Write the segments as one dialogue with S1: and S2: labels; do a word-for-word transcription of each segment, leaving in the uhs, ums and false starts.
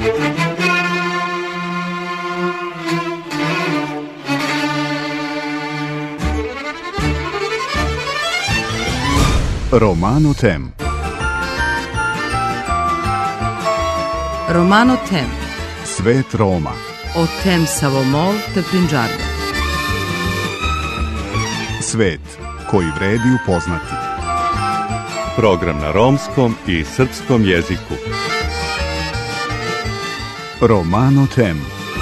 S1: Romano Tem.
S2: Romano Tem.
S1: Svet Roma.
S2: O tem Savomol te Prinđarda.
S1: Svet koji vredi upoznati.
S3: Program na romskom i srpskom jeziku.
S1: Romano Tem.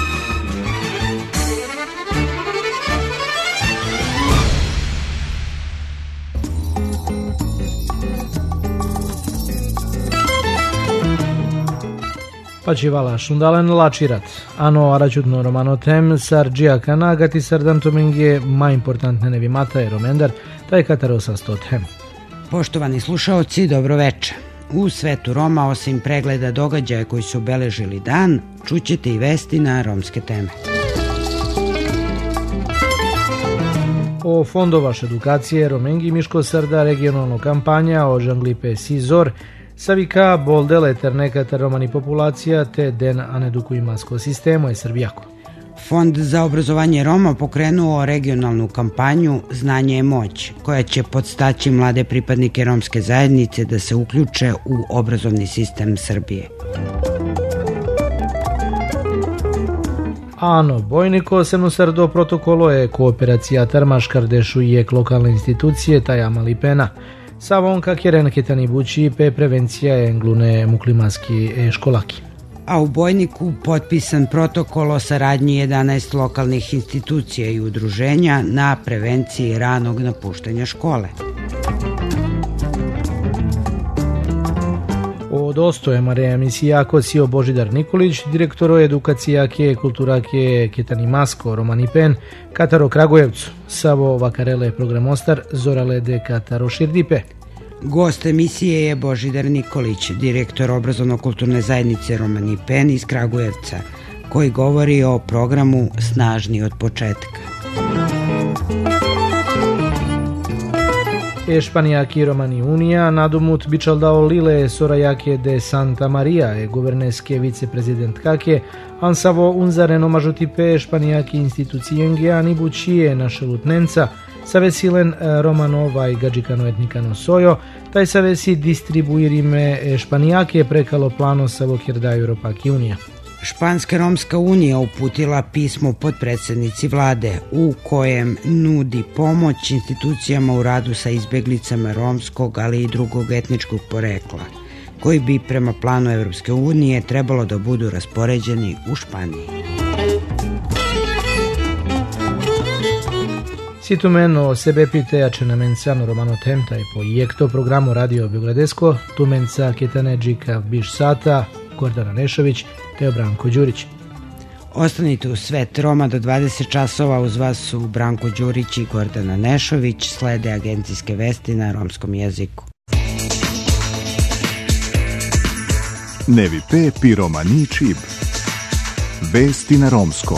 S4: Pačivala šundalen lačirat. Ano aračutno Romano Tem sar džija kanagati sardam tomengje ma importantne nevimata je romendar taj katarosa sto tem.
S5: Poštovani slušaoci, dobro večer. U svetu Roma, osim pregleda događaja koji su obeležili dan, čućete i vesti na romske teme.
S4: O fondovaš edukacije Romengi Miško Sarda regionalno kampanja o žanglipe Sizor Savika boldele ter nekata romani populacija te den aneduku imasko sistemo je Srbijako.
S5: Fond za obrazovanje Roma pokrenuo regionalnu kampanju Znanje je moć, koja će podstaći mlade pripadnike romske zajednice da se uključe u obrazovni sistem Srbije.
S4: Ano, bojniko semnosar do protokolo je kooperacija Tarmaškar dešu i ek lokalne institucije tajama lipena. Savonka kjeren ketani bući pe prevencija englune muklimaski e školaki.
S5: A u Bojniku potpisan protokol o saradnji jedanaest lokalnih institucija i udruženja na prevenciji ranog napuštanja škole.
S4: O dostoje Marija emisija Kosio Božidar Nikolić, direktoro edukacija ke kultura ke Ketani Masko, Romani Pen, Kataro Kragujevcu, Savo Vakarele programostar, Zorale de Kataro Širdipe.
S5: Gost emisije je Božidar Nikolić, direktor obrazovno-kulturne zajednice Romani Pen iz Kragujevca, koji govori o programu Snažni od početka.
S4: Ešpanijaki Romani Unija nadumut bičaldao Lile Sorajake de Santa Maria e guverneske viceprezident Kake, ansavo unzareno mažutipe Ešpanijaki institucijenge ani bučije naše lutnenca, savesilen Romanova i Gadžikano etnikano sojo, taj savesi distribuirime Španijake prekalo plano savokjerdaju Europaki Unija.
S5: Španska Romska unija uputila pismo potpredsjednici vlade u kojem nudi pomoć institucijama u radu sa izbjeglicama romskog, ali i drugog etničkog porekla, koji bi prema planu Evropske unije trebalo da budu raspoređeni u Španiji.
S4: Situmeno sebe pite mencano Romano Tem taj projekto programu Radio Beogradesko, tumenca Ketane Džika Biš Sata, Gordana Nešović te Branko Đurić.
S5: Ostanite u Svet Roma do dvadeset časova, uz vas su Branko Đurić i Gordana Nešović, slede agencijske vesti na romskom jeziku.
S1: Nevi pe pi romani čib. Vesti na romskom.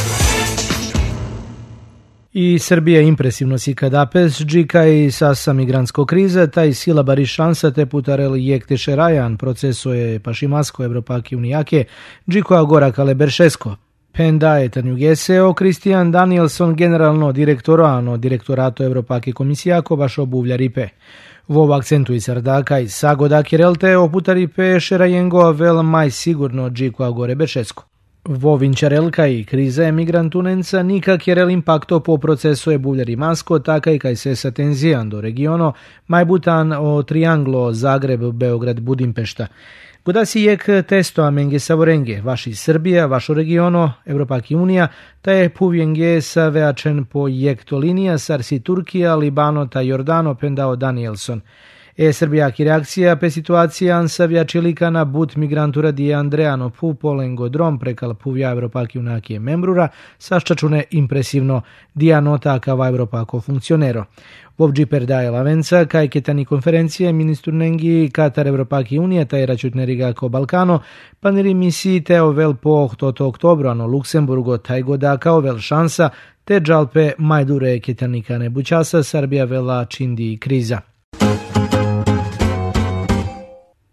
S4: I Srbija impresivno si kadapes, džika i sasa migrantsko krize, taj sila bari šansa te putarel jek tešerajan proceso je pašimasko Evropaki unijake, džiko agora kale beršesko. Penda je tanjugeseo, Kristijan Danielson generalno direktorano direktorato Evropaki komisijako baš obuvlja ripe. Vov akcentu i sardaka i sagoda kirelte oputari pe šerajengo vel maj sigurno džiko agore beršesko. Vo vinčarelka i kriza emigrantunenca nikak jerel impakto po procesu je buvljari masko, taka i kaj se sa tenzijan do regiono, majbutan o trianglo Zagreb, Beograd, Budimpešta. Godasi jek testo amenge savorenge, vaši Srbija, vašo regiono, Evropaki unija, ta je puvjenge sa veačen po jek to linija, sarsi Turkija, Libano ta Jordano pendao Danielson. E Srbijaki reakcija pe situacija ansavja čilikana but migrantura di Andreano pu polengo drom prekal puvja Evropaki unakije membrura, saščačune impresivno dianota kava Evropako funkcionero. Vovđi perdaje lavenca, kaj ketani konferencije ministru Nengi Katar Evropaki unija taj račutne rigako Balkano, paniri misiji teo vel po ohtoto oktobro, ano Luksemburgo taj goda kao vel šansa, te džalpe majdure ketanikane bučasa, Srbija vela čindi kriza.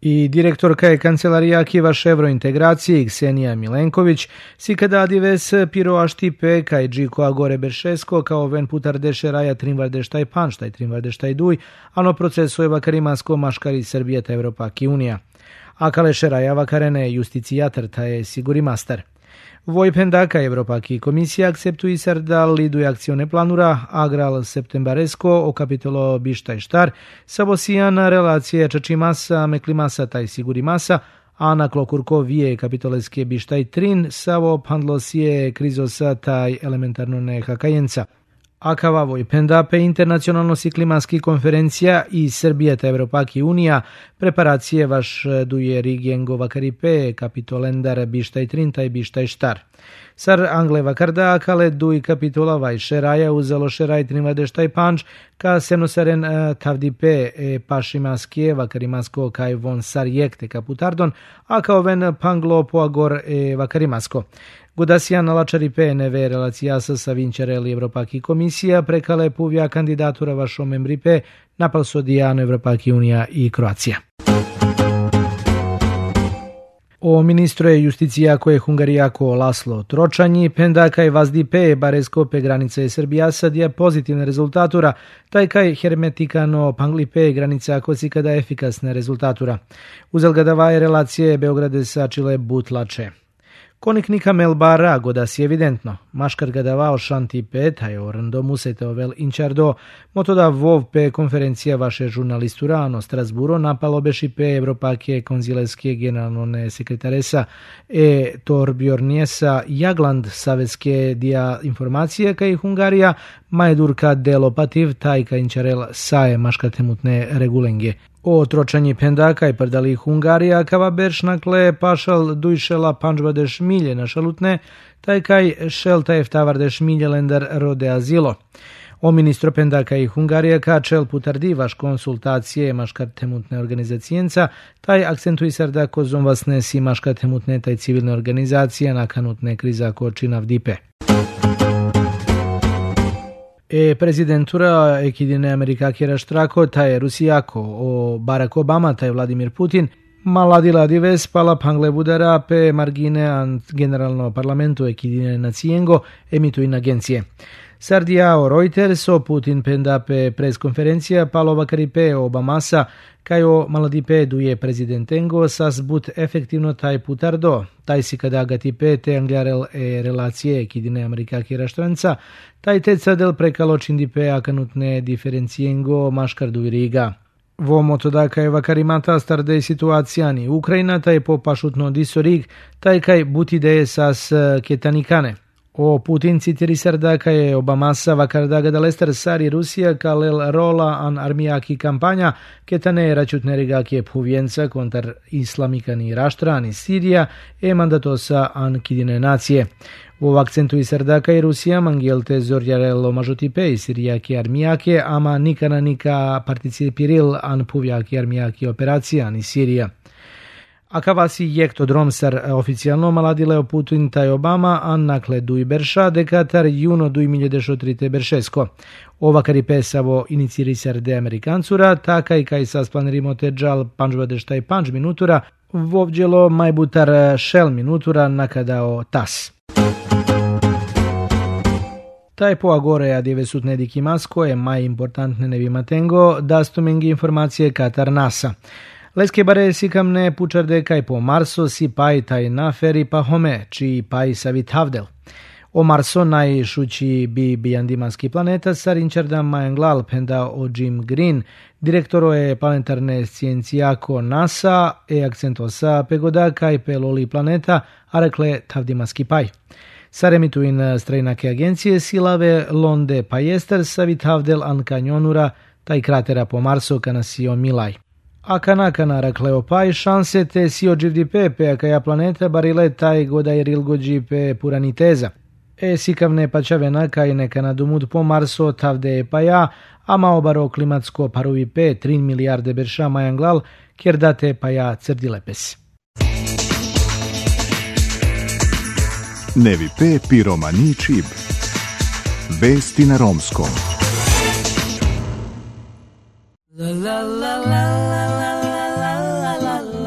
S4: I direktorka je Kancelarija Kivaš Evrointegraciji Ksenija Milenković si kada dives piroašti pe kaj džiko agore beršesko kao ven putar dešeraja trimvardeštaj panštaj trimvardeštaj duj, ano proceso je vakarimasko maškari Srbijeta Evropaki unija. A kalešeraja vakarene justicijatar ta je siguri master. Voj pendaka Evropaki komisija akceptuisar da liduje akcione planura agral septembaresko o kapitolo bištaj štar savosijan relacije čačimasa meklimasa taj sigurimasa a na klokurko vije kapitoleske bištaj trin savo pandlosije krizosa taj elementarno nehakajenca. Akava voj pendape internacionalno si klimatski konferencija i Srbijeta Evropaki unija preparacije vaš duje rigengo vakaripe kapitolendar bištaj trin taj bištaj štar. Sar Angle vakarda akale duj kapitola vaj šeraja uzelo šeraj trimvadeštaj panč ka semnosaren tavdipe e pašimaske vakarimasko kaj von sar jekte kaputardon a kao ven panglo poagor e vakarimasko. Godasijan lačaripe neve relacijasa sa vinčareli Evropaki komisija prekale puvja kandidatura vašo membripe napal sodijano Evropaki unija i Kroacija. O ministro je justicija koje Hungarijako Laslo Tročanji, pendakaj vazdipe bareskope granice Srbija sadija pozitivne rezultatura, taj kaj hermetikano panglipe granica ako si kada efikasne rezultatura. Uzel ga davaje relacije Beograde sa Čile butlače. Koniknika Melbara godas je evidentno. Maškar ga davao šanti pet, a je orando musete ovel inčardo, motoda vov pe konferencija vaše žurnalistura ano Strasburo napalo beši pe Evropake konzileske generalne sekretaresa e Torbjornjesa Jagland saveske dija informacije kaj Hungarija majedurka delopativ tajka inčarel saje maškatemutne regulenge. O tročanji pendaka i prdali Hungarija kava beršnakle pašal dujšela pančbadeš milje na šalutne, taj kaj šelta eftavardeš milje lendar rode azilo. O ministro pendaka i Hungarija kačel putardi vaš konsultacije maškatemutne organizacijenca, taj akcentuisar da kozom vasne si maškatemutne taj civilne organizacije nakanutne kriza kočinav dipe. E prezidentura ekidine Amerika kjera štrako, taj Rusijako, o Barack Obama, taj Vladimir Putin, maladila dives pala pangle budara pe margine ant generalno parlamentu ekidine nacijengo emituin agencije. Sardiao Reuters o Putin pendape preskonferencija palo vakaripe Obamasa kaj o maladipe duje prezidentengo sas but efektivno taj putardo, taj si kada gatipe te anglarel e relacije ekidine Amerika kjera štranca, taj teca del prekalo čindipe akanutne diferencijengo maškardu viriga. Vo motoda kaj vakarimata stardej situacijani Ukrajina taj po pašutno disorig, taj kaj butideje sas ketanikane. O Putin citirisar da kaj je Obamasa vakardaga da lester sari Rusija kalel rola an armijaki kampanja ketane račutne rigake puvjenca kontar islamikani raštrani Sirija e mandatosa an kidine nacije. U akcentu i sardaka i Rusija mangelte zorjarelo mažotipe i sirijake armijake, ama nikana nika participiril an puvjaki armijaki operacija ni Sirija. Akavasi jekto dromsar oficijalno maladile o Putin taj Obama, an nakle duj berša dekatar juno duj miljedešotrite beršesko. Ova karipesavo inicirisar de Amerikancura, takaj kaj sas planerimo teđal pančbadeš taj panč minutura, vovđelo majbutar šel minutura nakadao tas. Taj po agore adivesut nediki masko je maj importantne nevimatengo da stumengi informacije Katar NASA. Leske bare sikamne pučarde kaj po Marso si paj taj naferi pa home, čiji paj savit havdel. O Marso najšući bi bijandimanski planeta sarinčarda majanglal penda o Jim Green, direktoro je planetarne sciencijako NASA e akcentosa pegoda kaj peloli planeta, a rekle tavdimanski paj. Saremituin strejnake agencije silave Londe pa jester savit havdel an kanjonura taj kratera po Marso kanasio Milaj. A kanakana rakleo paj šanse te si ođivdi pepe, a kaja planeta barile taj godaj rilgođi pe puraniteza. E sikavne pačavena kaj neka nadumud po Marso tavde e pa ja, a maobaro klimatsko paruvi pe tri milijarde berša majanglal, kjer date pa ja crdilepes.
S1: Nevi pe piromani čib. Vesti na romskom. La la la la la la la la la la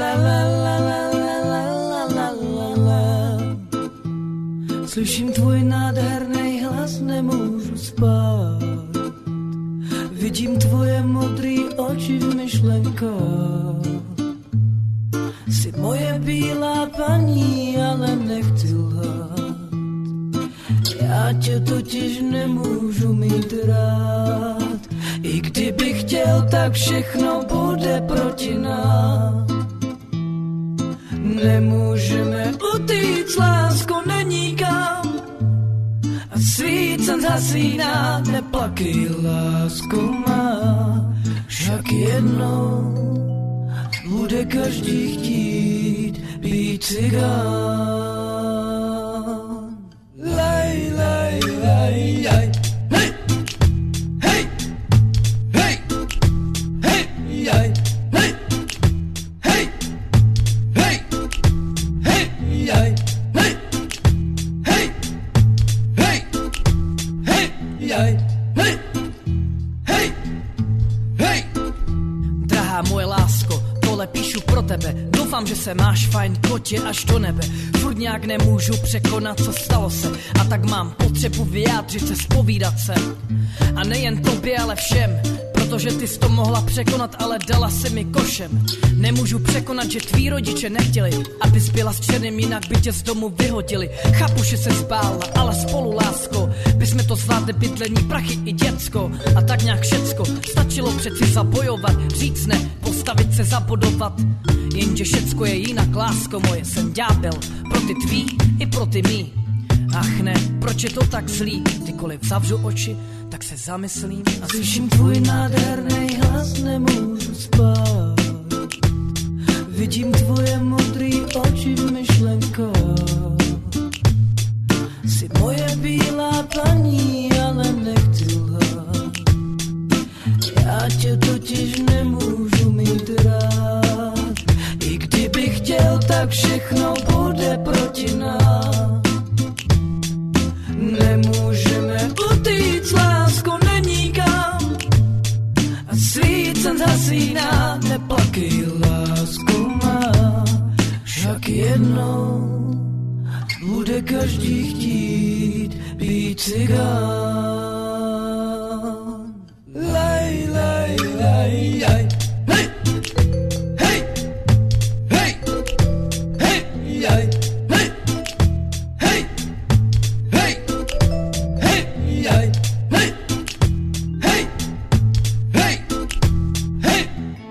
S6: la la la la la la la la la. Slyším tvůj nádherný hlas, nemůžu spát. Vidím tvoje modrý oči v myšlenkách. Jsi moje bílá paní, ale nechci lhát. Já tě totiž nemůžu mít rád. I kdybych chtěl, tak všechno bude proti nám. Nemůžeme utíct, lásko, není kam. A svít jsem zasíná, neplakej, lásko má. Však jednou bude každý chtít být cigán. Lej, lej, lej, lej. Hej, hej, hej, hej, hej, hej, hej, hej, hej, hej, hej, hej, hej, hej, hej, hej, hej, hej. Drahá moje lásko, tohle píšu pro tebe. Doufám, že se máš fajn, kotě až do nebe. Furt nějak nemůžu překonat, co stalo se. A tak mám potřebu vyjádřit se, zpovídat se. A nejen tobě, ale všem. Protože ty jsi to mohla překonat, ale dala se mi košem. Nemůžu překonat, že tví rodiče nechtěli, abys byla s černým, jinak by tě z domu vyhodili. Chápu, že se zbála, ale spolu, lásko, bysme to zvládli, bydlení, prachy i děcko. A tak nějak všecko, stačilo přeci zabojovat. Říct ne, postavit se, zabodovat. Jenže všecko je jinak, lásko moje, jsem ďábel. Pro ty tvý i pro ty mý. Ach ne, proč je to tak zlý? Kdykoliv zavřu oči, tak se zamyslím a slyším tvůj nádherný hlas, nemůžu spát. Vidím tvoje modrý oči v myšlenkách. Jsi moje bílá paní, ale nechci lhát. Já tě totiž nemůžu mít rád. I kdybych chtěl, tak všechno bude proti nám. Nemůžeme utíct, lásko, není kam. A svít jsem zasíná, neplakej, lásko má. Však jednou bude každý chtít být cigán. Lej, lej, lej, lej. Hej, hej, hej, hej, hej, hej, hej, hej, hej, hej, hej, hej, hej, hej.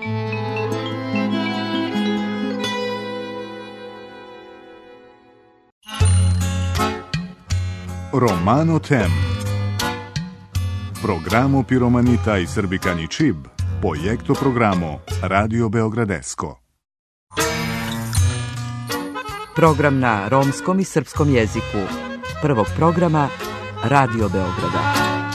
S1: Romano Tem. Programo Piromanita i Srbikani Čib. Projekto programo Radio Beogradesko.
S2: Program na romskom i srpskom jeziku. Prvog programa Radio Beograda.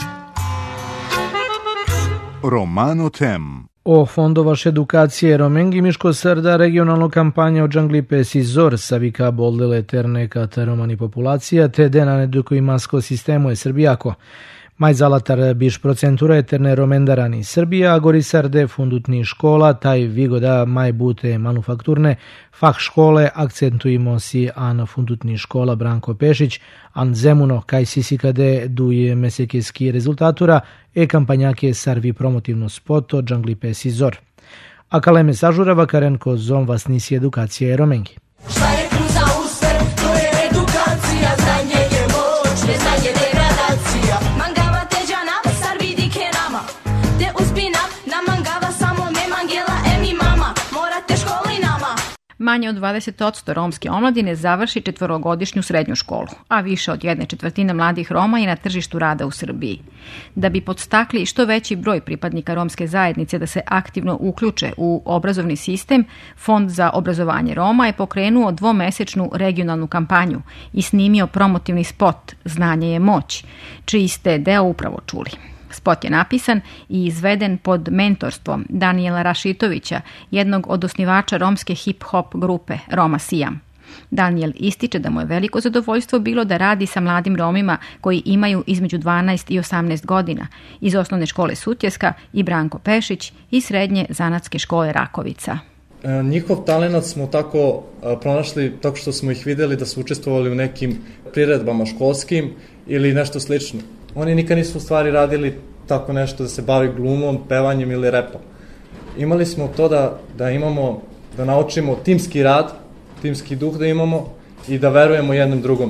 S1: Romano Tem.
S4: O fondovaš edukacije Romengi Miško Srda regionalno kampanja o Džanglipe Sizor savika boldele terne kata romani populacija te dena neduko imasko sistemu je Srbijako. Maj zalatar biš procentura eterne romendarani Srbija, gorisarde fundutni škola, taj vigoda maj bute manufakturne, fah škole, akcentujemo si an fundutni škola Branko Pešić, an zemuno kaj sisikade duje mesekeski rezultatura, e kampanjake sarvi promotivno spoto Džanglipe Sizor. A kaleme sažurava karenko zom vas nisi edukacija Romengi.
S7: Šta je kruza usper, to je edukacija, znanje je moć, neznanje degradacija. Mangava teđana, sar vidi ke nama, te uspina, na mangava samo me mangela, e mi mama, morate školi nama.
S8: Manje od dvadeset posto romske omladine završi četvorogodišnju srednju školu, a više od jedne četvrtine mladih Roma je na tržištu rada u Srbiji. Da bi podstakli što veći broj pripadnika romske zajednice da se aktivno uključe u obrazovni sistem, Fond za obrazovanje Roma je pokrenuo dvomesečnu regionalnu kampanju i snimio promotivni spot Znanje je moć, čiji ste deo upravo čuli. Spot je napisan i izveden pod mentorstvom Danijela Rašitovića, jednog od osnivača romske hip-hop grupe Roma Sijam. Danijel ističe da mu je veliko zadovoljstvo bilo da radi sa mladim Romima koji imaju između dvanaest i osamnaest godina iz osnovne škole Sutjeska i Branko Pešić i srednje zanatske škole Rakovica.
S9: Njihov talenat smo tako pronašli tako što smo ih videli da su učestvovali u nekim priredbama školskim ili nešto slično. Oni nikad nisu u stvari radili tako nešto da se bavi glumom, pevanjem ili repom. Imali smo to da, da imamo, da naučimo timski rad, timski duh da imamo i da verujemo jednom drugom.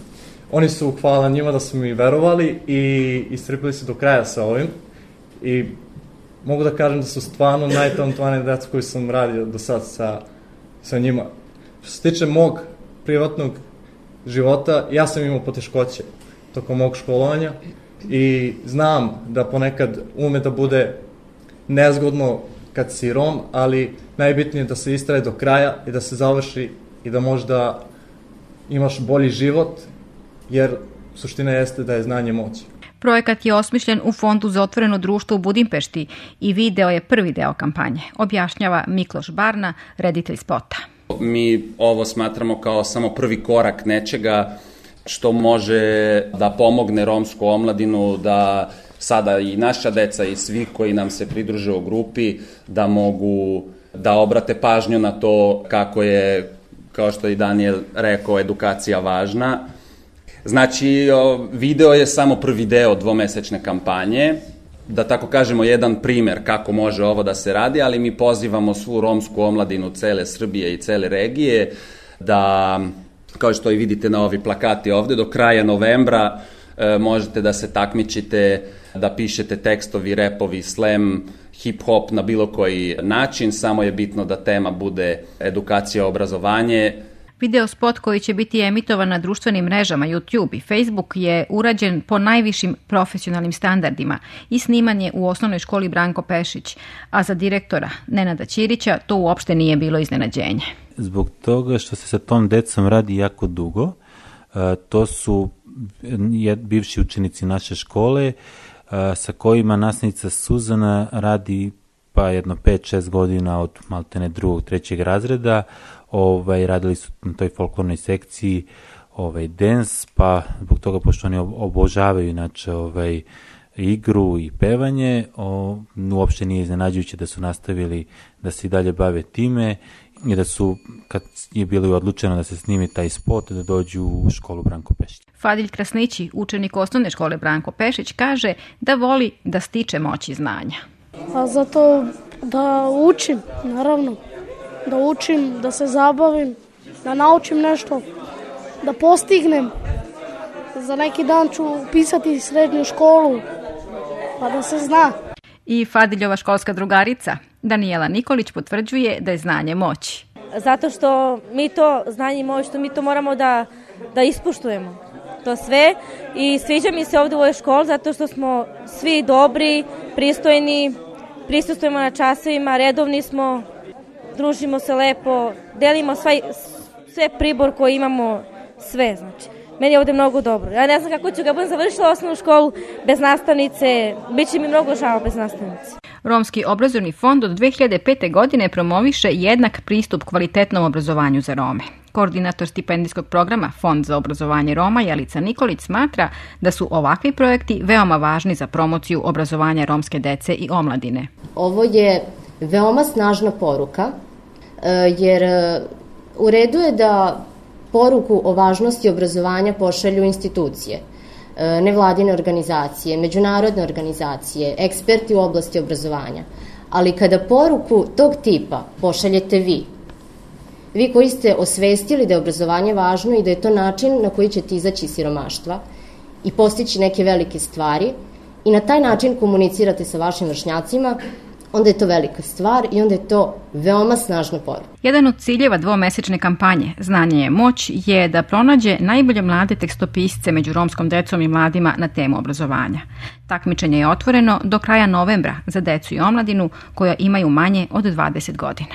S9: Oni su, hvala njima da su mi verovali i istrpili se do kraja sa ovim i mogu da kažem da su stvarno najtalentovanije deca koju sam radio do sad sa, sa njima. Što se tiče mog privatnog života, ja sam imao poteškoće tokom mog školovanja i znam da ponekad ume da bude nezgodno kad si Rom, ali najbitnije je da se istraje do kraja i da se završi i da možda imaš bolji život, jer suština jeste da je znanje moć.
S8: Projekat je osmišljen u Fondu za otvoreno društvo u Budimpešti i video je prvi deo kampanje, objašnjava Mikloš Barna, reditelj spota.
S10: Mi ovo smatramo kao samo prvi korak nečega što može da pomogne romsku omladinu, da sada i naša deca i svi koji nam se pridruže u grupi da mogu da obrate pažnju na to kako je, kao što je i Daniel rekao, edukacija važna. Znači, video je samo prvi deo dvomesečne kampanje, da tako kažemo jedan primer kako može ovo da se radi, ali mi pozivamo svu romsku omladinu cele Srbije i cele regije da, kao što i vidite na ovi plakati ovde, do kraja novembra e, možete da se takmičite, da pišete tekstovi, repovi, slam, hip-hop na bilo koji način, samo je bitno da tema bude edukacija, obrazovanje.
S8: Video spot koji će biti emitovan na društvenim mrežama YouTube i Facebook je urađen po najvišim profesionalnim standardima i sniman je u osnovnoj školi Branko Pešić, a za direktora Nenada Ćirića to uopšte nije bilo iznenađenje.
S11: Zbog toga što se sa tom decom radi jako dugo, to su bivši učenici naše škole sa kojima nastavnica Suzana radi pa jedno pet šest godina od maltene drugog, trećeg razreda. Ovaj, radili su na toj folklornoj sekciji ovaj, dance, pa zbog toga, pošto oni obožavaju inače ovaj, igru i pevanje, o, uopšte nije iznenađujuće da su nastavili da se i dalje bave time i da su, kad je bilo odlučeno da se snimi taj spot, da dođu u školu Branko Pešić.
S8: Fadilj Krasnići, učenik osnovne škole Branko Pešić, kaže da voli da stiče moći znanja.
S12: A zato da učim, naravno. Da učim, da se zabavim, da naučim nešto, da postignem. Za neki dan ću upisati srednju školu, pa da se zna.
S8: I Fadiljova školska drugarica, Danijela Nikolić, potvrđuje da je znanje moć.
S13: Zato što mi to, znanje i moć, što mi to moramo da, da ispuštujemo. To sve. I sviđa mi se ovde u ovoj školi zato što smo svi dobri, pristojni, prisustujemo na časovima, redovni smo, družimo se lepo, delimo sve, sve pribor koji imamo, sve, znači. Meni je ovde mnogo dobro. Ja ne znam kako ću ga budem završila osnovnu školu bez nastavnice, bit će mi mnogo žao bez nastavnice.
S8: Romski obrazovni fond od dve hiljade pete. godine promoviše jednak pristup kvalitetnom obrazovanju za Rome. Koordinator stipendijskog programa Fond za obrazovanje Roma Jelica Nikolić smatra da su ovakvi projekti veoma važni za promociju obrazovanja romske dece i omladine.
S14: Ovo je veoma snažna poruka, jer u redu je da poruku o važnosti obrazovanja pošalju institucije, nevladine organizacije, međunarodne organizacije, eksperti u oblasti obrazovanja. Ali kada poruku tog tipa pošaljete vi, vi koji ste osvestili da je obrazovanje važno i da je to način na koji ćete izaći iz siromaštva i postići neke velike stvari i na taj način komunicirate sa vašim vršnjacima, onda je to velika stvar i onda je to veoma snažna poruka.
S8: Jedan od ciljeva dvomesečne kampanje Znanje je moć je da pronađe najbolje mlade tekstopisce među romskom decom i mladima na temu obrazovanja. Takmičenje je otvoreno do kraja novembra za decu i omladinu koja imaju manje od dvadeset godina.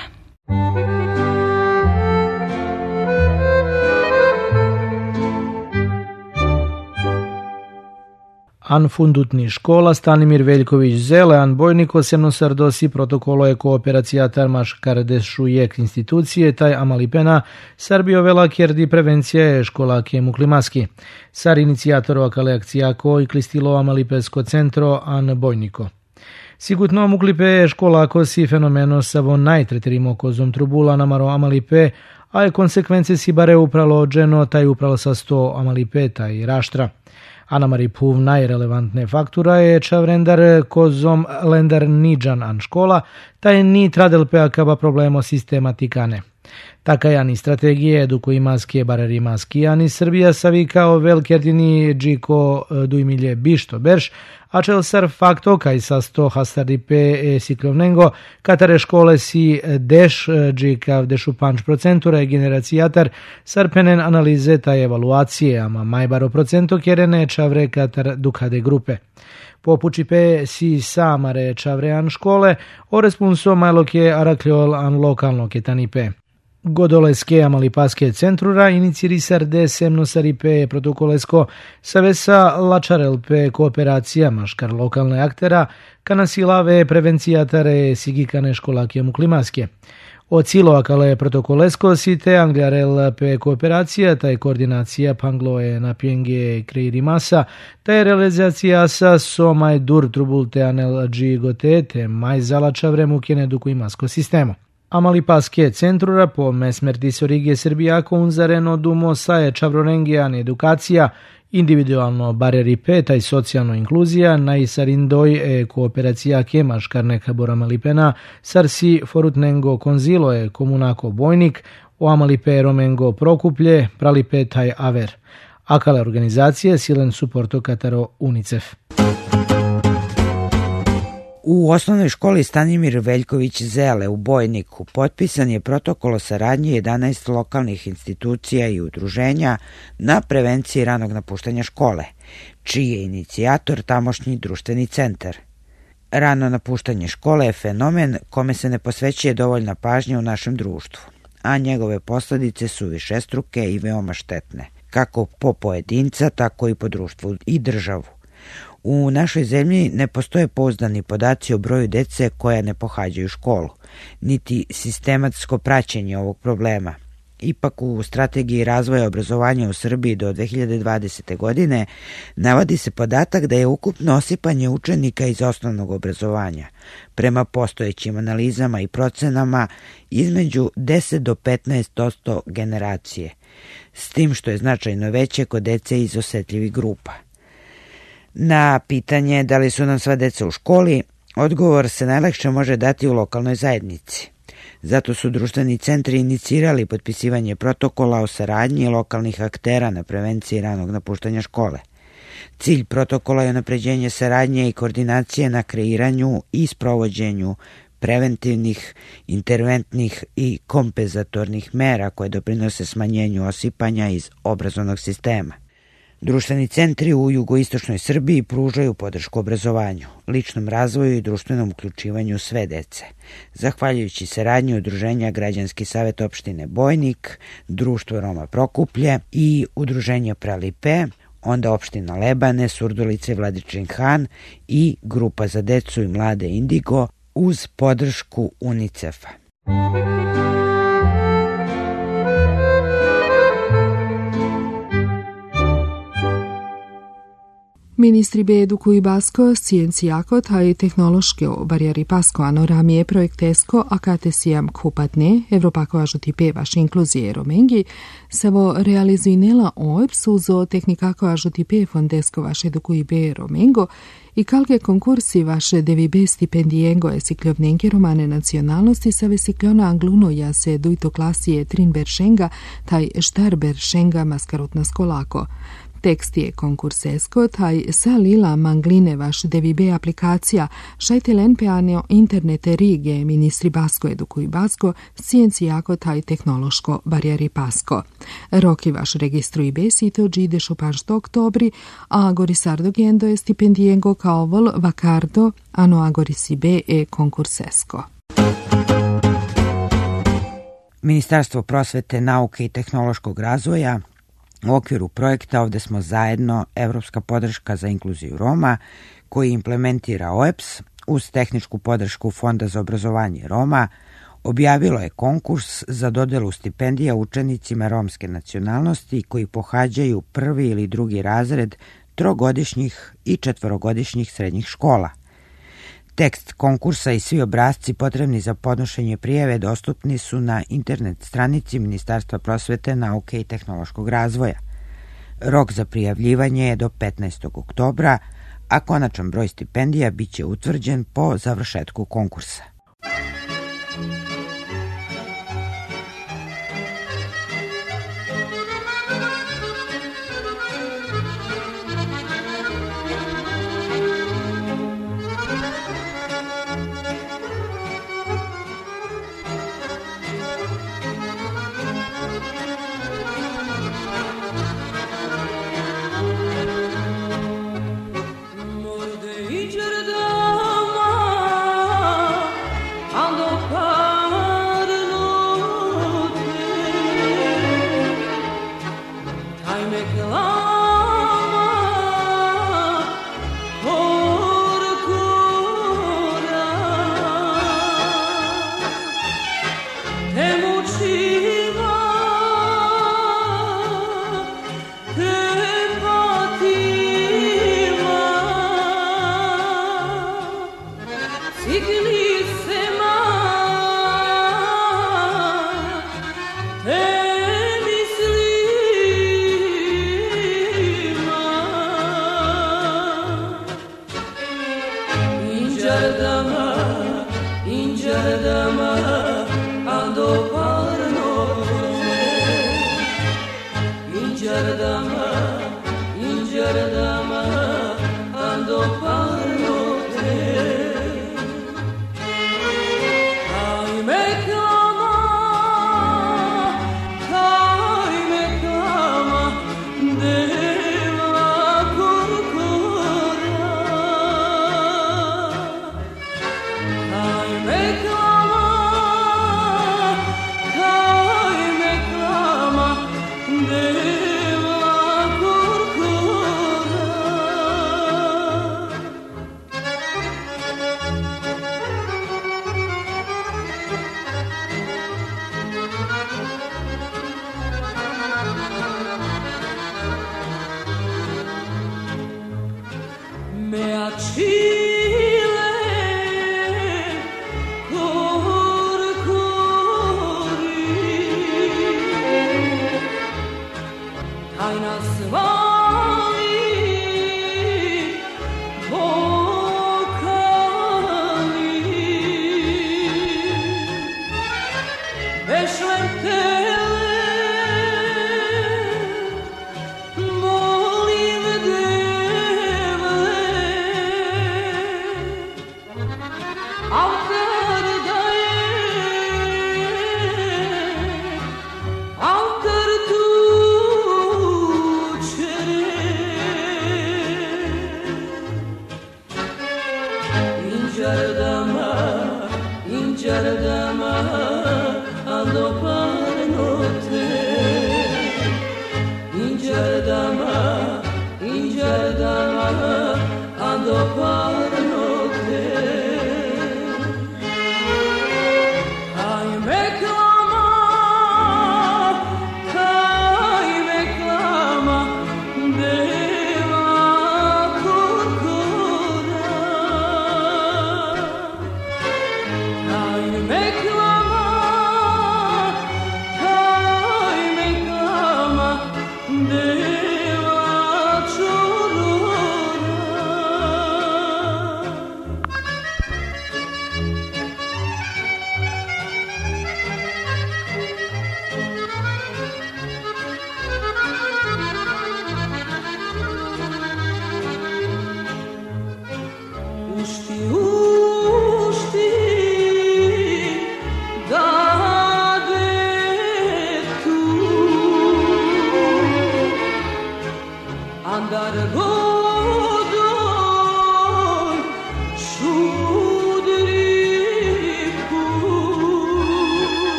S4: An fundutni škola Stanimir Veljković Zele, an bojniko semno sardosi protokolo je kooperacija tarmaš kardešujek institucije taj amalipena Sarbio velakjer di prevencija je škola kemu klimaski. Sar inicijatorova kale akcijako i klistilo amalipesko centro an bojniko. Sigutno muklipe škola ako si fenomeno savo najtretirimo kozom trubula namaro amalipe, a je konsekvence si bare upralo dženo taj upralo sa sto amalipe taj raštra. Anamari puv najrelevantne faktura je čavrendar kozom lendar niđan an škola, taj ni tradelpe akaba problemo sistematikane. Takajani strategije edukuji maske bareri maskijani Srbija savi kao velkerdini džiko dujmilje bišto berš, a čel sar fakto kaj sa sto hastardipe e siklovnengo, katare škole si deš džikav dešu panč procentura e generacijatar sarpenen analize taj evaluacije, ama majbaro procento kjerene čavre katar dukade grupe. Popučipe si samare čavrean škole, o responso majloke arakliol an lokalno ketanipe. Godoleske amalipaske centrura inicirisar de semnosaripe protokolesko savesa lačarelpe kooperacija maškar lokalne aktera kanasilave prevencijatare sigikane školake muklimaske. O cilo akale protokolesko si te angliarel pe kooperacija taj koordinacija pangloe na pjenge kreiri masa taj realizacija sa so maj dur trubulte anel džigote te maj zalačavre mukene duku imasko sistemo. Amalipaske centrura po mesmertis orige Srbijako unzareno dumo saje čavrorengijan edukacija, individualno bareri peta i socijalno inkluzija, najsarindoj e kooperacija kemaš karneka boramalipena, sarsi forutnengo konzilo e komunako bojnik, o amalipe romengo prokuplje, pralipe taj aver. Akale organizacije silen suporto kataro UNICEF.
S5: U osnovnoj školi Stanimir Veljković Zele u Bojniku potpisan je protokol o saradnji jedanaest lokalnih institucija i udruženja na prevenciji ranog napuštanja škole, čiji je inicijator tamošnji društveni centar. Rano napuštanje škole je fenomen kome se ne posvećuje dovoljna pažnja u našem društvu, a njegove posljedice su višestruke i veoma štetne, kako po pojedinca, tako i po društvu i državu. U našoj zemlji ne postoje pouzdani podaci o broju dece koja ne pohađaju školu, niti sistematsko praćenje ovog problema. Ipak u strategiji razvoja obrazovanja u Srbiji do dve hiljade dvadesete. godine navodi se podatak da je ukupno osipanje učenika iz osnovnog obrazovanja, prema postojećim analizama i procenama, između deset do petnaest posto generacije, s tim što je značajno veće kod dece iz osetljivih grupa. Na pitanje da li su nam sva deca u školi, odgovor se najlakše može dati u lokalnoj zajednici. Zato su društveni centri inicirali potpisivanje protokola o saradnji lokalnih aktera na prevenciji ranog napuštanja škole. Cilj protokola je unapređenje saradnje i koordinacije na kreiranju i sprovođenju preventivnih, interventnih i kompenzatornih mera koje doprinose smanjenju osipanja iz obrazovnog sistema. Društveni centri u jugoistočnoj Srbiji pružaju podršku obrazovanju, ličnom razvoju i društvenom uključivanju sve dece. Zahvaljujući saradnji udruženja Građanski savet opštine Bojnik, Društvo Roma Prokuplje i udruženja Pralipe, onda opština Lebane, Surdulice, Vladičin Han i Grupa za decu i mlade Indigo uz podršku UNICEF-a.
S15: Ministri be edukuji basko, sciencijako taj tehnološkeo barijari pasko anoramije projektesko akatesijam kupatne, Evropako ažutipe vaš inkluzije romengi, savo realizinela oib suzo tehnikako ažutipe fondesko vaš edukuji be romengo i kalke konkursi vaše devibe stipendijengo e sikljovnenke romane nacionalnosti sa vesiklona angluno ja se dujto klasije trin beršenga taj štar beršenga maskarutna skolako. Tekst je konkursesko, taj sa lila mangline vaš devibe aplikacija, šajtelen peanio internete rige ministri basko edukuj basko, sciencijako taj tehnološko barijari pasko. Roki vaš registru i besito džide šupanšto oktobri, a gorisardo gendo je stipendijengo kao vol vakardo, ano agorisibe e konkursesko.
S5: Ministarstvo prosvete, nauke i tehnološkog razvoja u okviru projekta Ovde smo zajedno, Evropska podrška za inkluziju Roma, koji implementira O E P S uz tehničku podršku Fonda za obrazovanje Roma, objavilo je konkurs za dodelu stipendija učenicima romske nacionalnosti koji pohađaju prvi ili drugi razred trogodišnjih i četvorogodišnjih srednjih škola. Tekst konkursa i svi obrasci potrebni za podnošenje prijave dostupni su na internet stranici Ministarstva prosvete, nauke i tehnološkog razvoja. Rok za prijavljivanje je do petnaestog oktobra, a konačan broj stipendija biće utvrđen po završetku konkursa.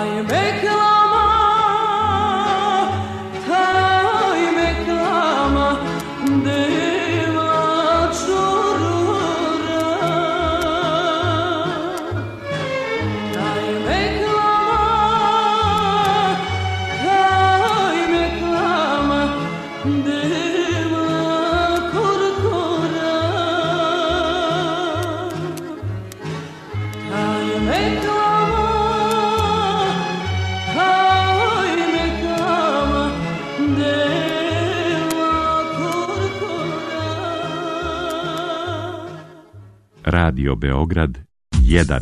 S1: Radio Beograd jedan.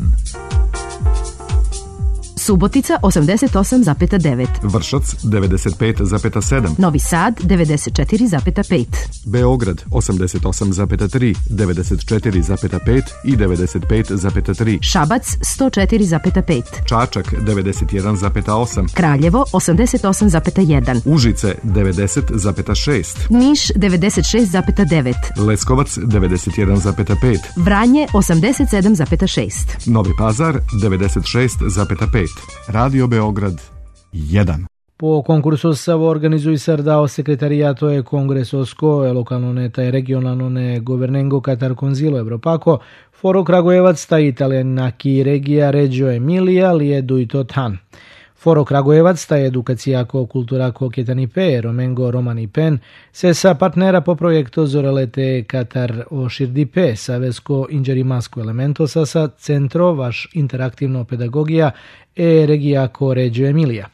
S16: Subotica osamdeset osam zarez devet.
S17: Vršac devedeset pet zarez sedam.
S16: Novi Sad devedeset četiri zarez pet.
S17: Beograd osamdeset osam zarez tri, devedeset četiri zarez pet i devedeset pet zarez tri.
S16: Šabac sto četiri zarez pet.
S17: Čačak devedeset jedan zarez osam.
S16: Kraljevo osamdeset osam zarez jedan.
S17: Užice devedeset zarez šest.
S16: Niš devedeset šest zarez devet.
S17: Leskovac devedeset jedan zarez pet.
S16: Vranje osamdeset sedam zarez šest.
S17: Novi Pazar devedeset šest zarez pet. Radio Beograd jedan.
S4: Po konkursu Savo organizuj sardao sekretarijato je kongresosko, lokalno neta je regionalno ne governengo Katar Konzilo Evropako, Foro Kragujevac ta italijanaki regija Reggio Emilia lijedu i totan. Foro Kragujevac ta edukacijako kulturako Ketanipe, Romengo Romanipen, se sa partnera po projektu Zorelete Katar o Širdipe, Savesko Inđerimasko elementosa sa centro vaš interaktivno pedagogija e regijako Reggio Emilia.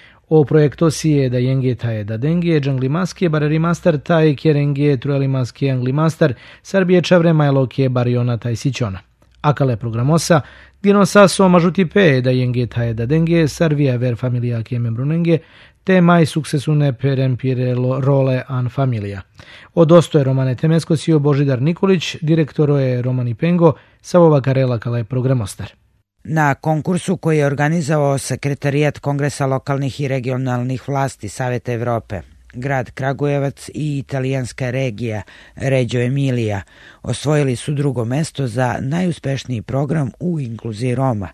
S4: O projekto si je da jenge taje da denge, džanglimaske barari master taj kerenge truelimaske anglimaster, Sarbije čavre majloke bariona taj sićona. Akale programosa, dino saso mažutipe da jenge taje da denge, Sarvija ver familijake membrunenge, te maj suksesune per empire role an familija. Od ostoje Romane Temesko sio Božidar Nikolić, direktoro je Romani Pengo, Savova Karela kale programostar.
S5: Na konkursu koji je organizovao Sekretarijat Kongresa lokalnih i regionalnih vlasti Saveta Evrope, grad Kragujevac i italijanska regija Reggio Emilia osvojili su drugo mesto za najuspešniji program u inkluziji Roma.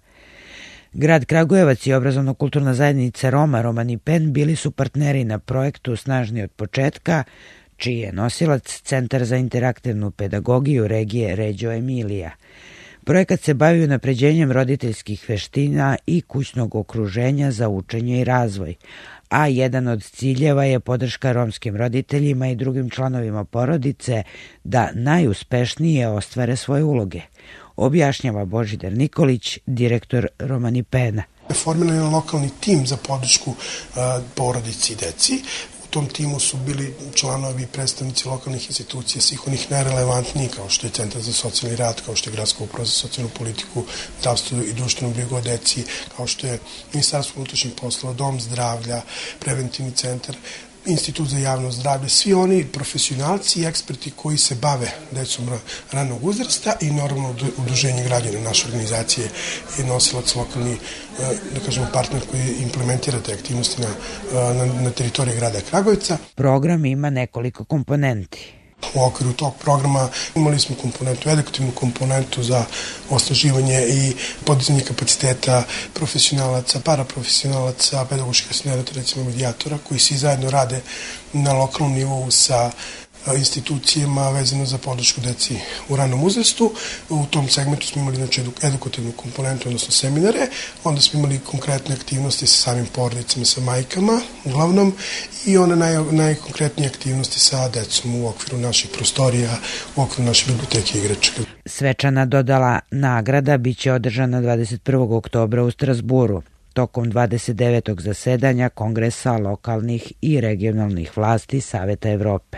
S5: Grad Kragujevac i obrazovno-kulturna zajednica Roma Romani Pen bili su partneri na projektu Snažni od početka, čiji je nosilac Centar za interaktivnu pedagogiju regije Reggio Emilia. Projekat se bavi unapređenjem roditeljskih veština i kućnog okruženja za učenje i razvoj, a jedan od ciljeva je podrška romskim roditeljima i drugim članovima porodice da najuspešnije ostvare svoje uloge, objašnjava Božidar Nikolić, direktor Romani Pena.
S18: Formiran je lokalni tim za podršku uh, porodici i deci. U tom timu su bili članovi i predstavnici lokalnih institucija, svih onih najrelevantnijih, kao što je Centar za socijalni rad, kao što je Gradska uprava za socijalnu politiku, zdravstvo i društvenu brigu o deci, kao što je Ministarstvo unutrašnjih poslova, Dom zdravlja, Preventivni centar, Institut za javno zdravlje, svi oni profesionalci i eksperti koji se bave decom ranog uzrasta i normalno udruženje građana naše organizacije je nosilac lokalni, da kažemo, partner koji implementira te aktivnosti na, na, na teritoriji grada Kragujevca.
S5: Program ima nekoliko komponenti.
S18: U okviru tog programa imali smo komponentu, edukativnu komponentu za osnaživanje i podizanje kapaciteta profesionalaca, paraprofesionalaca, pedagoških asistenata, recimo medijatora, koji svi zajedno rade na lokalnom nivou sa institucijama vezano za podršku deci u ranom uzrastu. U tom segmentu smo imali, znači, edukativnu komponentu, odnosno seminare, onda smo imali konkretne aktivnosti sa samim porodicama, sa majkama uglavnom, i one naj, najkonkretnije aktivnosti sa decom u okviru naših prostorija, u okviru naše biblioteke i igračaka.
S5: Svečana dodala nagrada biće održana dvadeset prvog oktobra u Strasburu, tokom dvadeset devetog zasedanja Kongresa lokalnih i regionalnih vlasti Saveta Evrope.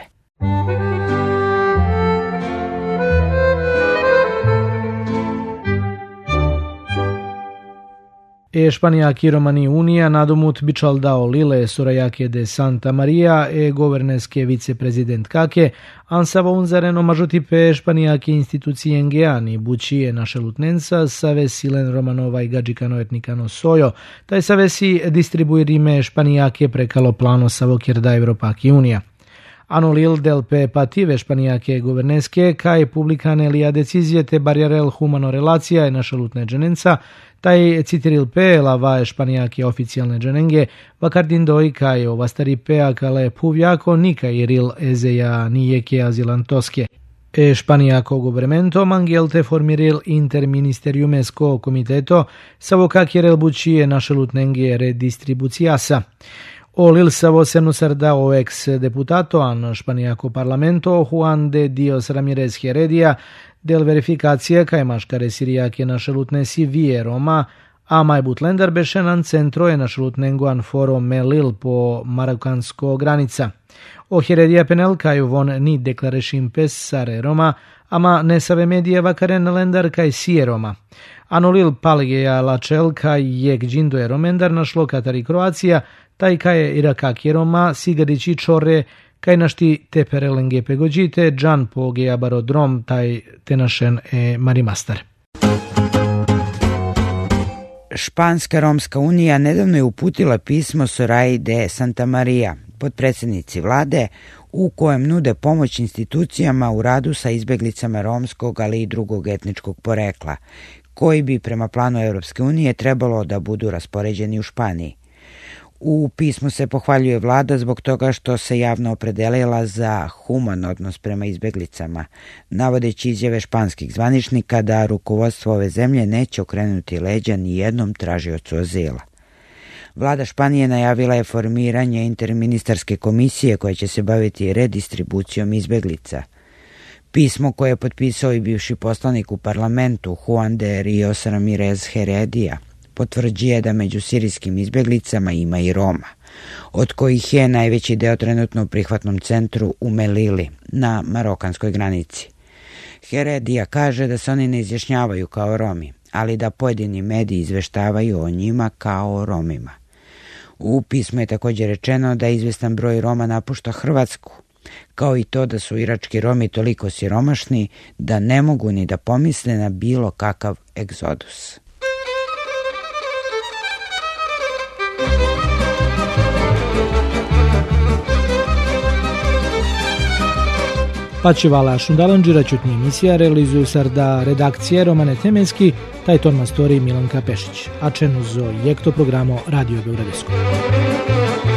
S4: E Španijaki Romani Unija nadomut bičaldao Lile Sorajake de Santa Maria e governeske viceprezident Kake, ansavo unzareno mažutipe Španijaki institucije Engeani, bučije naše lutnenca, savesilen Romanova i Gadžikano etnikano sojo, taj savesi distribuirime Španijake prekalo plano savokjerda Evropaki Unija. Anulil del pe pative španijake guverneske, kaj publikane lia deciziete barjarel humano relacija e našalutne dženenca, taj citiril pe lava španijake oficijalne dženenge, vakardin doj kaj ovastari pea kale puvjako nika iril ezeja nijeke azilantoske. E španijako gubernamento mangelte formiril interministeriumesko komiteto, savo kak jerel bučije našalutnenge redistribucijasa. O lil savo semnusarda o ex deputato an španijako parlamento Juan de Dios Ramirez Heredia del verifikacije kaj maškare sirijake našalutne si vie Roma, a majbut lendar bešenan centro je našalutnengo an foro Melil po marokansko granica. O Heredia penel kaj von ni deklarešim pes sare Roma, ama ne save medije vakaren lendar kaj sie Roma. Anulil palgeja lačel kaj jek džindo je romendar našlo Katar i Kroacija, taj kaj je irakak Roma, sigarići čore, kaj našti teperelenge pegođite, džan pogeja barodrom, taj tenašen e marimastar.
S5: Španska Romska unija nedavno je uputila pismo Soraji de Santa Maria, potpredsjednici vlade, u kojem nude pomoć institucijama u radu sa izbjeglicama romskog, ali i drugog etničkog porekla, koji bi prema planu Europske unije trebalo da budu raspoređeni u Španiji. U pismu se pohvaljuje vlada zbog toga što se javno opredelila za human odnos prema izbjeglicama, navodeći izjave španskih zvaničnika da rukovodstvo ove zemlje neće okrenuti leđa ni jednom tražiocu azila. Vlada Španije najavila je formiranje interministarske komisije koja će se baviti redistribucijom izbjeglica. Pismo koje je potpisao i bivši poslanik u parlamentu Juan de Dios Ramirez Heredia potvrđuje da među sirijskim izbjeglicama ima i Roma, od kojih je najveći deo trenutno u prihvatnom centru u Melili, na marokanskoj granici. Heredia kaže da se oni ne izjašnjavaju kao Romi, ali da pojedini mediji izveštavaju o njima kao o Romima. U pismu je također rečeno da izvjestan broj Roma napušta Hrvatsku, kao i to da su irački Romi toliko siromašni da ne mogu ni da pomisle na bilo kakav egzodus.
S4: Pačivala Šundalanđira čutnje emisija realizuju sarda redakcije Romane Temenski, taj ton mastori Milanka Pešić, a čenuzo jekto programo Radio Beogradsko.